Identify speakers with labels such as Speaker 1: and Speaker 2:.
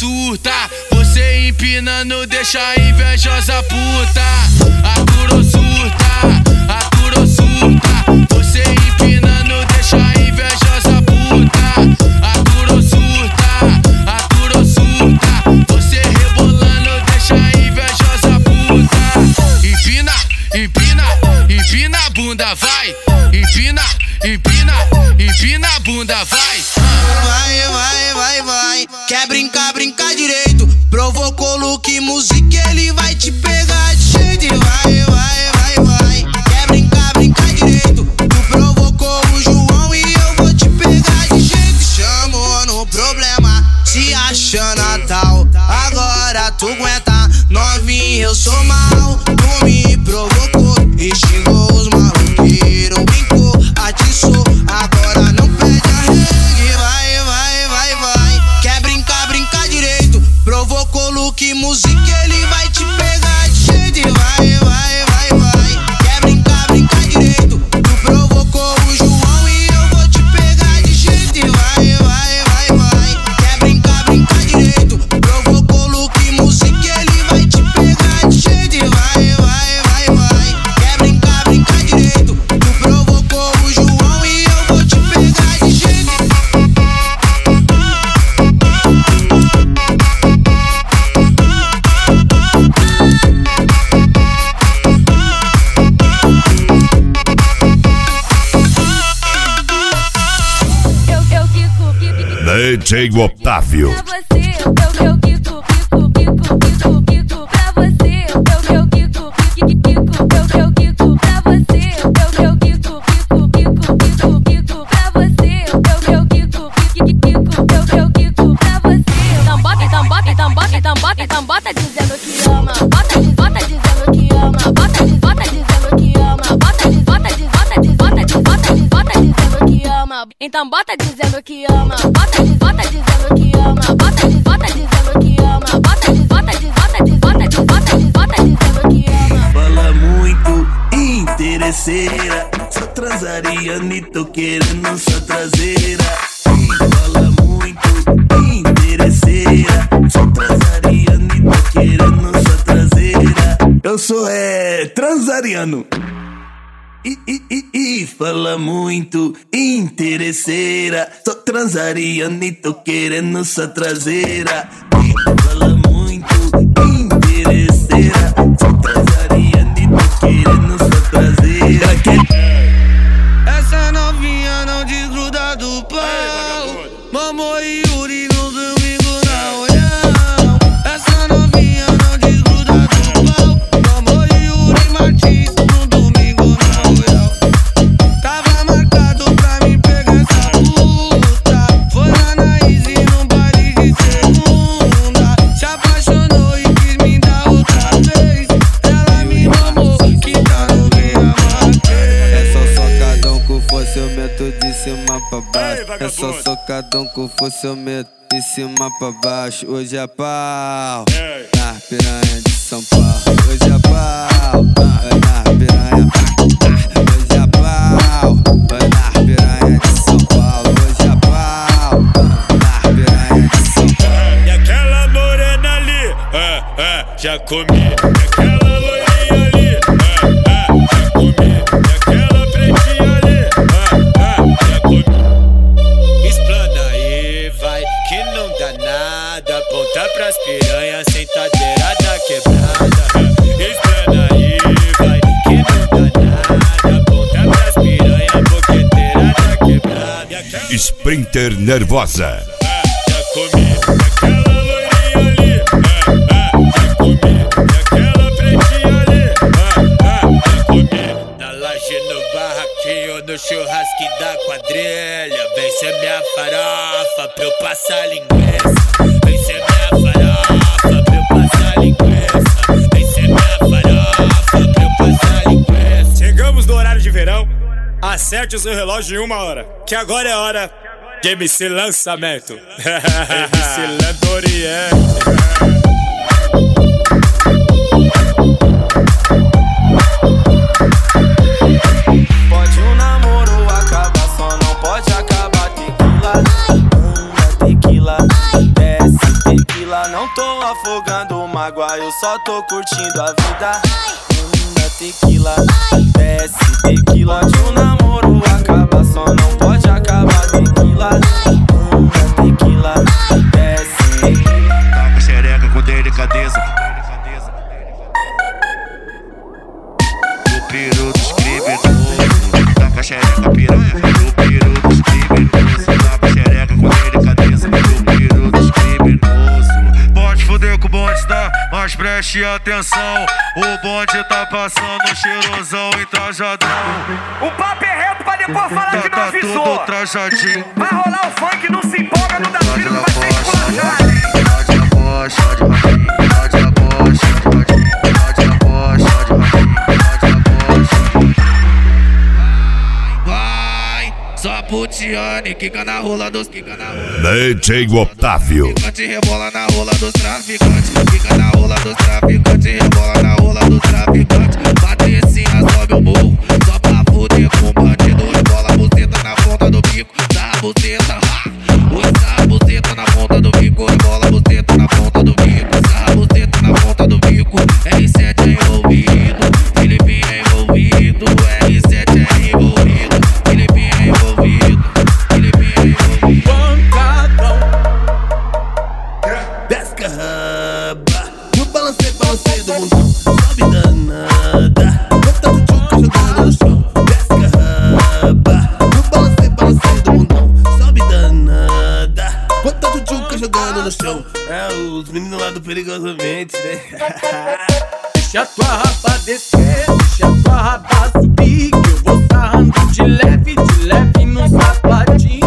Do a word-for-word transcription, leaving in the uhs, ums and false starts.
Speaker 1: surta. Você empinando deixa a invejosa puta. Arthur surta, Arthur surta. Você empinando deixa a invejosa puta. Arthur surta, Arthur surta. Você rebolando deixa a invejosa puta. Empina, empina, empina a bunda, vai. Empina, empina, empina a bunda, vai.
Speaker 2: Vai, vai, vai, vai. Quer brincar, brincar direito. Provocou look, música, ele vai te pegar de jeito. Vai, vai, vai, vai. Quer brincar, brincar direito. Tu provocou o João e eu vou te pegar de jeito. Chamou no problema, se acha Natal. Agora tu aguenta, novinha, eu sou mal. Tu me provocou e xingou os maloqueiros. Brincou, atiçou, agora não pede arregue. Vai, vai, vai, vai. Quer brincar, brincar direito. Provocou look, música, ele vai te pegar de jeito. Vai, vai, vai, vai. Quer brincar, brincar direito. Tu provocou o João e eu vou te pegar de jeito. Vai, vai, vai, vai. Quer brincar, brincar direito. Provocou look, música, ele vai te pegar de jeito. Vai, vai, vai, vai. Quer brincar, brincar direito. Tu provocou o João e eu vou te pegar de jeito.
Speaker 3: D J Otávio.
Speaker 4: Pra você, eu, eu quico, quico, quico, quico, quico. Pra você, eu, eu quico, quico, quico, eu, eu quico. Pra você, eu, eu quico, quico, quico, quico, quico. Pra você, eu, eu quico, quico, quico, eu, eu quico. Pra você. Então bota, então bota, então bota, então bota, então bota dizendo que ama. Bota, diz, bota dizendo que ama. Bota, diz, bota dizendo que ama. Bota, diz, bota, diz, bota, diz, bota, diz, bota, diz, bota dizendo que ama. Então bota dizendo que ama. Bota, diz, bota dizendo que ama. Bota, diz, bota dizendo que ama. Bota, diz, bota, diz, bota, diz, bota, diz, bota, diz, bota dizendo que ama.
Speaker 5: Fala muito interesseira, só transaria e tô querendo sua traseira. Fala muito interesseira, só transaria e tô querendo sua traseira. Eu sou é transariano. I, I, I, I, fala muito interesseira, só transaria e tô querendo sua traseira. Fala muito interesseira, só transaria e tô querendo sua traseira.
Speaker 1: Essa novinha não desgruda do pau. Mamô e Yuri no domingo na olhão. Essa novinha não desgruda do pau. Mamô e Yuri Martins no domingo na olhão. Tava marcado pra mim pegar essa puta. Foi lá na Easy num baile de segunda. Se apaixonou e quis me dar outra vez. Ela me mamou, que tá no meio amarguei.
Speaker 6: É só socadão com força, eu meto de cima pra baixo. É só socadão com força, eu meto de cima pra baixo. Hoje é pau, na piranha de São Paulo. Hoje é pau, vai na piranha. Hoje é pau, vai na piranha de São Paulo. Hoje é pau, na piranha de São Paulo.
Speaker 7: E aquela morena ali, é, é, já comi. E aquela loirinha ali, é, é, já comi. E aquela pretinha ali, é, é, já comi. Explana aí, vai, que não dá nada. Aponta pras piranhas, sentadeira da quebrada. Explana aí, vai, que não dá nada. Aponta pras piranhas, boqueteira da quebrada. E aquela...
Speaker 3: Sprinter Nervosa.
Speaker 7: Já comi, aquela loirinha ali, é, é, já comi, aquela pretinha ali, é, é, já comi. Na laje, no barraquinho, no churrasco da quadrilha. Vem ser minha farofa pra eu passar linguiça. Vem ser minha farofa pra eu passar linguiça. Vem ser minha farofa pra eu passar linguiça. Chegamos no horário de verão, acerte o seu relógio em uma hora, que agora é hora de M C Lançamento. M C Lando Oriente.
Speaker 8: Pode um namoro acabar, só não pode acabar tequila. Anda tequila, desce tequila.
Speaker 9: afogando mágoa, eu só tô curtindo a vida. Hum, tequila, desce tequila. De um namoro acaba, só não pode acabar tequila. Hum, tequila, desce tequila.
Speaker 10: Tá com xereca com delicadeza. O peru dos criminosos. Tá com a xereca piranha. O peru dos criminosos. Tá com a xereca com delicadeza. O peru dos criminosos. Pode foder com o bonde, tá? Mas preste atenção. O bonde tá passando cheirosão e trajadão.
Speaker 11: O papo é reto pra depois falar
Speaker 10: tá,
Speaker 11: que não
Speaker 10: tá
Speaker 11: avisou.
Speaker 10: tudo trajadinho.
Speaker 11: Vai rolar o funk, não se empolga, não dá tiro, não vai ser esculachado.
Speaker 10: Pode a bocha, pode a bocha, pode a bocha, pode a bocha, pode a bocha.
Speaker 1: Vai, só putiane, quica na rola dos, quica na rola.
Speaker 3: D J Otávio.
Speaker 1: Traficante rebola na rola dos traficantes. Fica na rola dos traficantes. Rebola na rola dos traficantes. Patricinha sobe o morro, só pra fuder com o bandido. Rebola a buceta na ponta do bico. Dá a buceta, usa a buceta na ponta do bico. Rebola a buceta na ponta do bico. Usa a buceta na ponta do bico. R sete é envolvido, Filipinho é envolvido. R sete é envolvido, Filipinho é envolvido. Filipinho é envolvido.
Speaker 9: Pancadão. Desce raba. No balancei, balancei do mundão. Sobe danada. Bota o tchuca jogando no chão. Desce raba. No balancei, balancei do mundão. Sobe danada. Bota o tchuca jogando no chão. É os meninos lá do Perigosamente, né?
Speaker 12: Deixa tua raba descer, deixa tua raba subir, que eu vou sarrando de leve, de leve no sapatinho.